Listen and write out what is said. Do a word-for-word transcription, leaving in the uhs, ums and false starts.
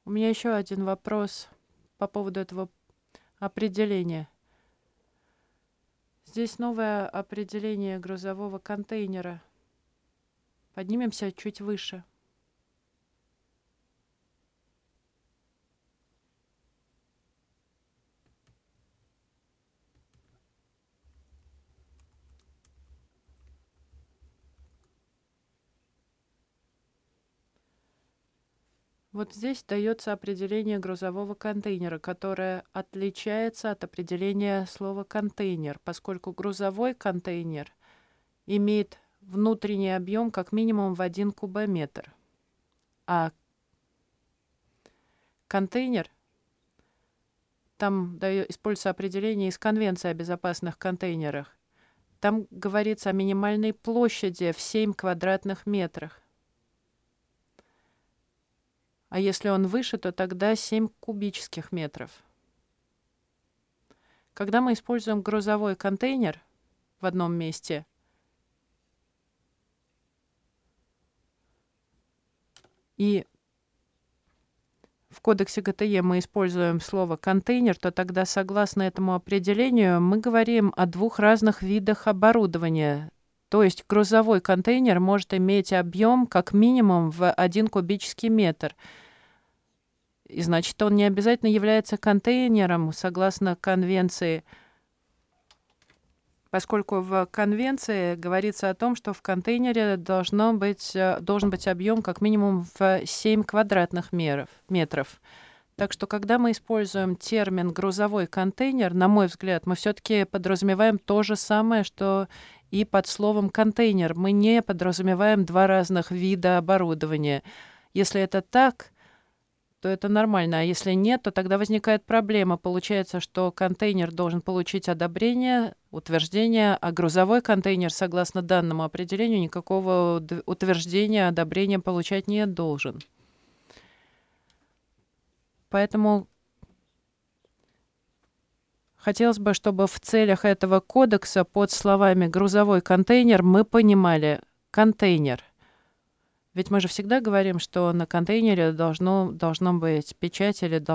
У меня еще один вопрос по поводу этого определения. Здесь новое определение грузового контейнера. Поднимемся чуть выше. Вот здесь дается определение грузового контейнера, которое отличается от определения слова контейнер, поскольку грузовой контейнер имеет внутренний объем как минимум в один кубометр, а контейнер, там используется определение из Конвенции о безопасных контейнерах, там говорится о минимальной площади в семь квадратных метрах. А если он выше, то тогда семь кубических метров. Когда мы используем грузовой контейнер в одном месте, и в кодексе гэ тэ е мы используем слово «контейнер», то тогда, согласно этому определению, мы говорим о двух разных видах оборудования. То есть грузовой контейнер может иметь объем как минимум в один кубический метр. И значит, он не обязательно является контейнером, согласно конвенции, поскольку в конвенции говорится о том, что в контейнере должно быть, должен быть объем как минимум в семь квадратных метров. Так что, когда мы используем термин «грузовой контейнер», на мой взгляд, мы все-таки подразумеваем то же самое, что и под словом «контейнер». Мы не подразумеваем два разных вида оборудования. Если это так, то это нормально. А если нет, то тогда возникает проблема. Получается, что контейнер должен получить одобрение, утверждение, а грузовой контейнер, согласно данному определению, никакого утверждения, одобрения получать не должен. Поэтому хотелось бы, чтобы в целях этого кодекса под словами «грузовой контейнер» мы понимали контейнер. Ведь мы же всегда говорим, что на контейнере должно, должно быть печать или должно